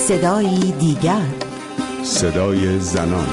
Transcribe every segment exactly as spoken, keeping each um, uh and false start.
صدایی دیگر، صدای زنان.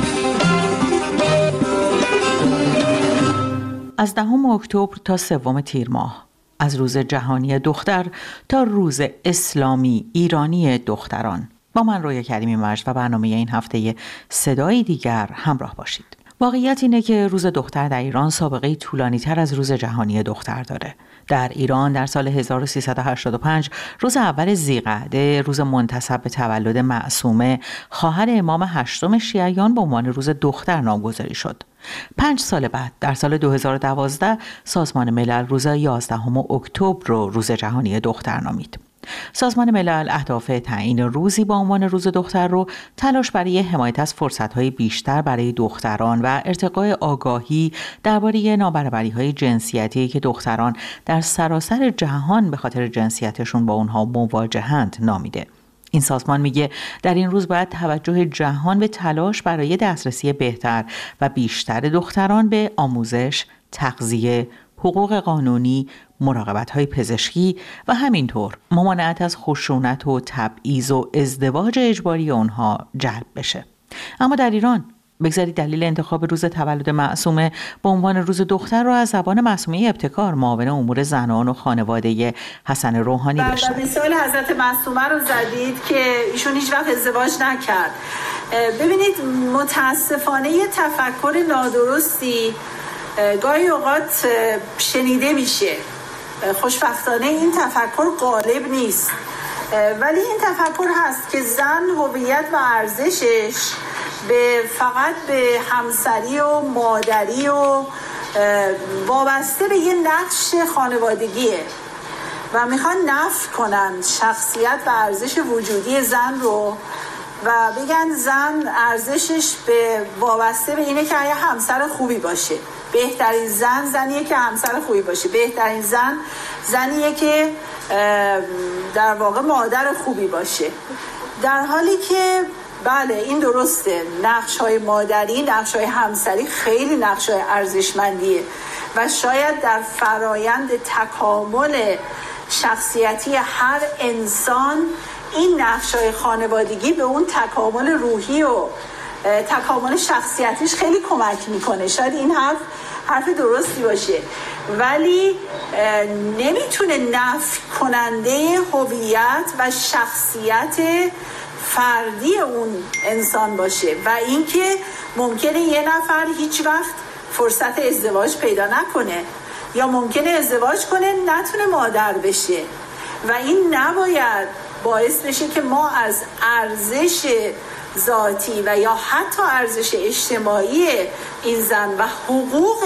از دهم اکتبر تا سوم تیر ماه، از روز جهانی دختر تا روز اسلامی ایرانی دختران، با من رویا کریمی مجد و برنامه این هفته صدایی دیگر همراه باشید. واقعیت اینه که روز دختر در ایران سابقه طولانی تر از روز جهانی دختر داره. در ایران در سال هزار و سیصد و هشتاد و پنج روز اول ذی‌قعده، روز منتسب به تولد معصومه خواهر امام هشتم شیعیان، به عنوان روز دختر نامگذاری شد. پنج سال بعد در سال دو هزار و دوازده سازمان ملل روز یازدهم اکتبر رو روز جهانی دختر نامید. سازمان ملل اهداف تعیین روزی با عنوان روز دختر رو تلاش برای حمایت از فرصت‌های بیشتر برای دختران و ارتقاء آگاهی درباره نابرابری‌های جنسیتی که دختران در سراسر جهان به خاطر جنسیتشون با اونها مواجهند نامیده. این سازمان میگه در این روز باید توجه جهان به تلاش برای دسترسی بهتر و بیشتر دختران به آموزش، تغذیه، حقوق قانونی، مراقبت‌های پزشکی و همینطور ممانعت از خشونت و تبعیض و ازدواج اجباری اونها جلب بشه. اما در ایران بگذارید دلیل انتخاب روز تولد معصومه به عنوان روز دختر رو از زبان معصومه ابتکار، معاون امور زنان و خانواده حسن روحانی بشنوید. و مثال حضرت معصومه رو زدید که ایشون هیچ وقت ازدواج نکرد. ببینید متاسفانه یه تفکر نادرستی گاهی اوقات شنیده میشه. خوشبختانه این تفکر غالب نیست، ولی این تفکر هست که زن هویت و ارزشش به فقط به همسری و مادری و وابسته به یه نقش خانوادگیه و میخوان نفی کنن شخصیت و ارزش وجودی زن رو و بگن زن ارزشش به وابسته به اینه که یه همسر خوبی باشه. بهترین زن زنیه که همسر خوبی باشه. بهترین زن زنیه که در واقع مادر خوبی باشه. در حالی که بله این درسته، نقش‌های مادری، نقش‌های همسری خیلی نقش‌های ارزشمندیه و شاید در فرایند تکامل شخصیتی هر انسان این نقش‌های خانوادگی به اون تکامل روحی و تکامل شخصیتیش خیلی کمک میکنه. شاید این حرف حرف درستی باشه، ولی نمیتونه نفی کننده هویت و شخصیت فردی اون انسان باشه و اینکه ممکنه یه نفر هیچ وقت فرصت ازدواج پیدا نکنه یا ممکنه ازدواج کنه نتونه مادر بشه و این نباید باعث بشه که ما از ارزش ذاتی و یا حتی ارزش اجتماعی این زن و حقوق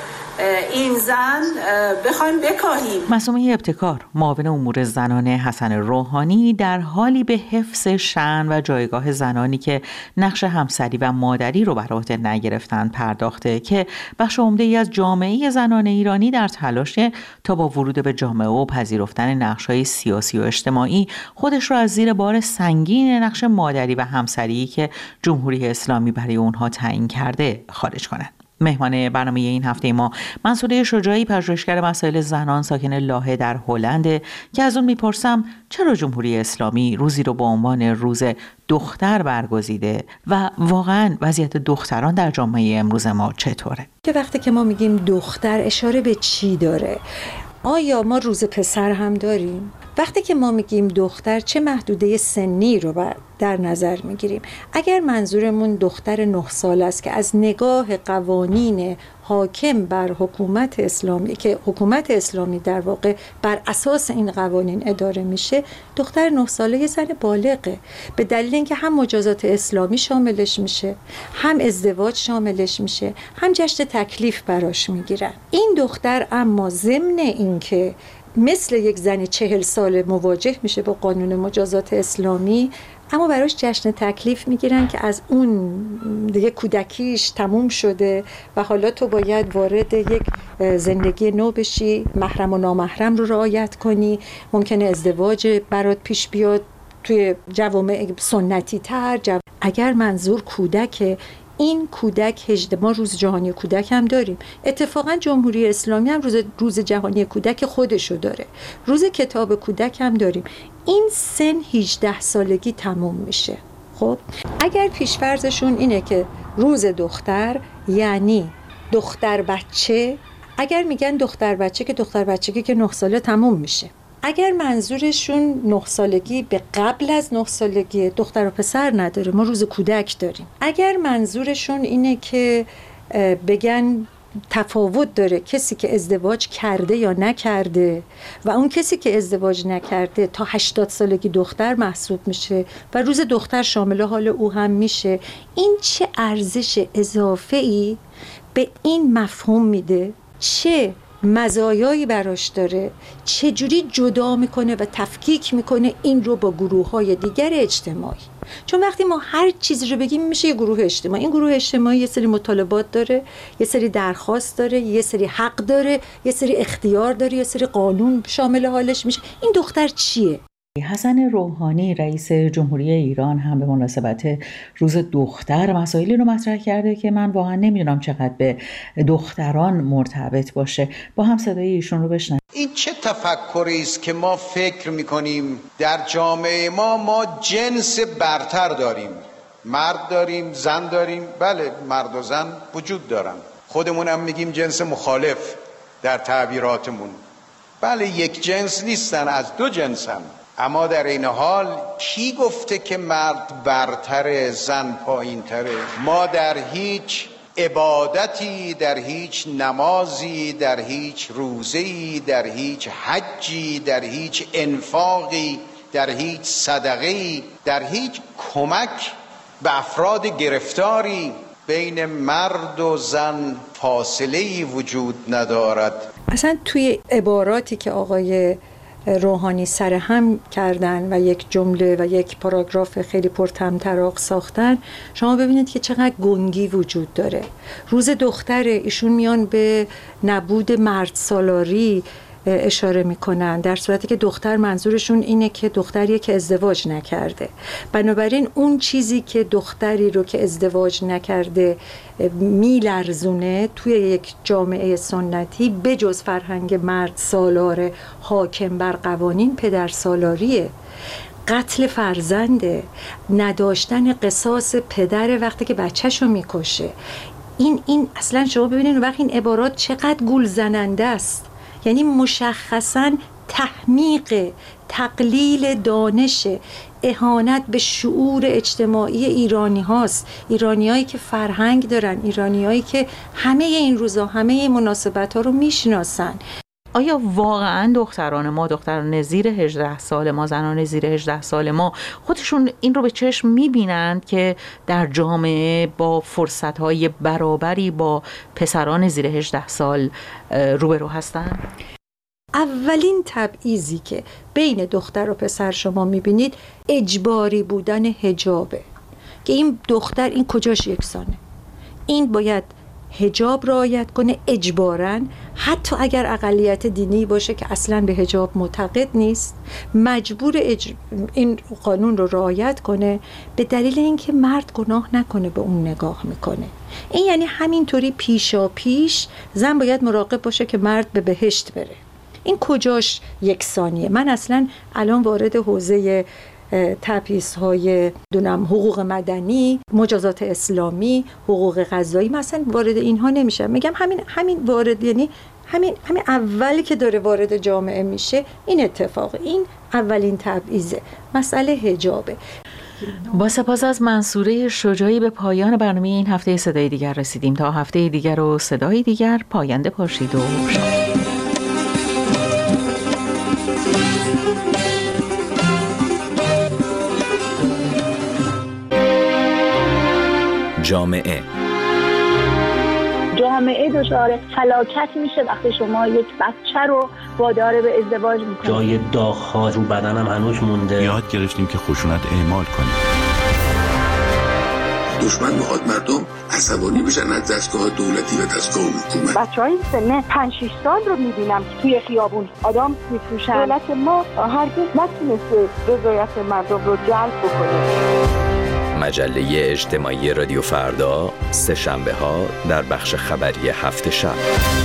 این زن بخوایم بکاهیم. معصومه ابتکار، معاون امور زنان حسن روحانی، در حالی به حفظ شأن و جایگاه زنانی که نقش همسری و مادری رو بر عهده نگرفتن پرداخته که بخش عمده‌ای از جامعه زنان ایرانی در تلاش تا با ورود به جامعه و پذیرفتن نقش‌های سیاسی و اجتماعی خودش رو از زیر بار سنگین نقش مادری و همسری که جمهوری اسلامی برای اونها تعیین کرده خارج کنند. مهمان برنامه این هفته ما منصوره شجاعی، پژوهشگر مسائل زنان ساکن لاهه در هلند، که از اون میپرسم چرا جمهوری اسلامی روزی رو با عنوان روز دختر برگزیده و واقعا وضعیت دختران در جامعه امروز ما چطوره؟ که وقتی که ما میگیم دختر اشاره به چی داره؟ آیا ما روز پسر هم داریم؟ وقتی که ما میگیم دختر چه محدوده سنی رو در نظر میگیریم؟ اگر منظورمون دختر نه سال است که از نگاه قوانین حاکم بر حکومت اسلامی که حکومت اسلامی در واقع بر اساس این قوانین اداره میشه، دختر نه ساله یه زن بالغه، به دلیل اینکه هم مجازات اسلامی شاملش میشه، هم ازدواج شاملش میشه، هم جشن تکلیف براش میگیرن. این دختر اما ضمن اینکه مثل یک زن چهل ساله مواجه میشه با قانون مجازات اسلامی، اما براش جشن تکلیف میگیرن که از اون دیگه کودکیش تموم شده و حالا تو باید وارد یک زندگی نو بشی، محرم و نامحرم رو رعایت کنی، ممکنه ازدواج برات پیش بیاد توی جوامع سنتی تر. جو... اگر منظور کودک، این کودک هجده ما روز جهانی کودک هم داریم. اتفاقا جمهوری اسلامی هم روز روز جهانی کودک خودشو داره. روز کتاب کودک هم داریم. این سن هجده سالگی تموم میشه. خب اگر پیش‌فرضشون اینه که روز دختر یعنی دختر بچه، اگر میگن دختر بچه که دختر بچگی که نه ساله تموم میشه. اگر منظورشون نه سالگی به قبل از نه سالگی، دختر و پسر نداره، ما روز کودک داریم. اگر منظورشون اینه که بگن تفاوت داره کسی که ازدواج کرده یا نکرده و اون کسی که ازدواج نکرده تا هشتاد سالگی دختر محسوب میشه و روز دختر شامل حال او هم میشه، این چه ارزش اضافه‌ای به این مفهوم میده؟ چه مزایایی براش داره؟ چه جوری جدا میکنه و تفکیک میکنه این رو با گروه‌های دیگر اجتماعی؟ چون وقتی ما هر چیزی رو بگیم میشه یه گروه اجتماعی. این گروه اجتماعی یه سری مطالبات داره، یه سری درخواست داره، یه سری حق داره، یه سری اختیار داره، یه سری قانون شامل حالش میشه. این دختر چیه؟ حسن روحانی رئیس جمهوری ایران هم به مناسبت روز دختر مسائلی رو مطرح کرده که من واقعا نمیدونم چقدر به دختران مرتبط باشه. با هم صدای ایشون رو بشنویم. این چه تفکری است که ما فکر میکنیم در جامعه ما ما جنس برتر داریم، مرد داریم، زن داریم. بله، مرد و زن وجود دارن، خودمون هم میگیم جنس مخالف در تعبیراتمون. بله، یک جنس نیستن، از دو جنسن. اما در این حال کی گفته که مرد برتره، زن پایینتره؟ ما در هیچ عبادتی، در هیچ نمازی، در هیچ روزه‌ای، در هیچ حجی، در هیچ انفاقی، در هیچ صدقه‌ای، در هیچ کمک به افراد گرفتاری بین مرد و زن فاصله‌ای وجود ندارد. اصلا توی عباراتی که آقای روحانی سرهم کردن و یک جمله و یک پاراگراف خیلی پرطمطراق ساختن، شما ببینید که چقدر گنگی وجود داره. روز دختر ایشون میان به نبود مرد سالاری اشاره میکنن، در صورتی که دختر منظورشون اینه که دختریه که ازدواج نکرده. بنابراین اون چیزی که دختری رو که ازدواج نکرده میلرزونه توی یک جامعه سنتی بجز فرهنگ مرد سالار حاکم بر قوانین، پدر سالاریه، قتل فرزنده، نداشتن قصاص پدر وقتی که بچه‌شو میکشه. این این اصلا شما ببینید وقتی این عبارات چقدر گول زننده است. یعنی مشخصاً تحمیق، تقلیل دانش، اهانت به شعور اجتماعی ایرانی هاست. ایرانی هایی که فرهنگ دارن، ایرانی هایی که همه این روزا همه این مناسبت ها رو میشناسن. آیا واقعا دختران ما، دختران زیر هجده سال ما، زنان زیر هجده سال ما خودشون این رو به چشم میبینند که در جامعه با فرصتهای برابری با پسران زیر هجده سال روبرو هستند؟ اولین تبعیضی که بین دختر و پسر شما میبینید اجباری بودن حجابه، که این دختر این کجاش یکسانه؟ این باید حجاب رعایت کنه اجباراً، حتی اگر اقلیت دینی باشه که اصلاً به حجاب معتقد نیست، مجبور اج... این قانون رو رعایت کنه به دلیل اینکه مرد گناه نکنه به اون نگاه میکنه. این یعنی همینطوری پیشا پیش زن باید مراقب باشه که مرد به بهشت بره. این کجاش یکسانیه؟ من اصلاً الان وارد حوزه تبعیض‌های دونم حقوق مدنی، مجازات اسلامی، حقوق قضایی مثلا وارد اینها نمیشم. میگم همین همین وارد یعنی همین همین اولی که داره وارد جامعه میشه این اتفاق، این اولین تبعیضه، مسئله حجابه. با سپاس از منصوره شجاعی به پایان برنامه این هفته صدای دیگر رسیدیم. تا هفته دیگر و صدای دیگر، پاینده باشید و شاد. جامعه جامعه دچار فلاکت میشه وقتی شما یک بچه رو وادار به ازدواج میکنید. جای داغ‌ها رو بدنم هنوز مونده. یاد گرفتیم که خشونت اعمال کنیم. دشمن میخواد مردم عصبانی بشن از دستگاه دولتی و دستگاه حکومت. بچه‌های سن پنج شش سال رو میبینم که توی خیابون آدم میفروشن. دولت ما هرگز نتونسته رضایت مردم رو جلب بکنه. مجله اجتماعی رادیو فردا، سه شنبه ها در بخش خبری هفت شب.